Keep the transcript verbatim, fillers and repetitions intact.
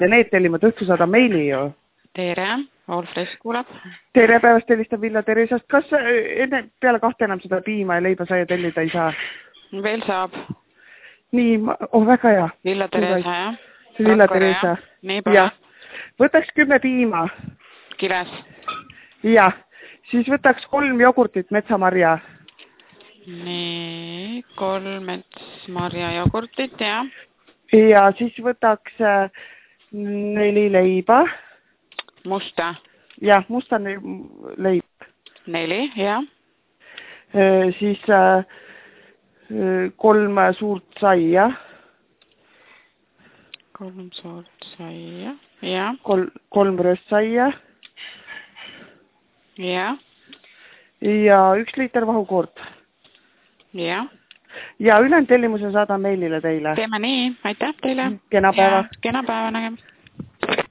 ja need tellimad õhtu saada meili ju. Tere, Allfresh kuulab. Tere päevast, tellistab Villa Teresast. Kas enne peale kahte enam seda piima ja leiba saia tellida ei saa? Veel saab. Nii, oh väga hea. Villa Teresa, jah? Villa Teresa. Nii päeva. Võtaks kümme piima. Kiles. Ja, siis võtaks kolm jogurtit metsamarja. Nii, kolm metsmarja jogurtit, jah. Ja siis võtaks neli leiba. Musta. Jah, musta leib. Neli, jah. Siis kolm suurt saia. Kolm suurt saia, jah. Kol, kolm röstsaia. Jah. Ja üks liiter vahukoort. Jah. Ja ülejäänud tellimuse saadan meilile teile. Teeme nii, aitäh teile. Kena päeva. Kena päeva nägemist.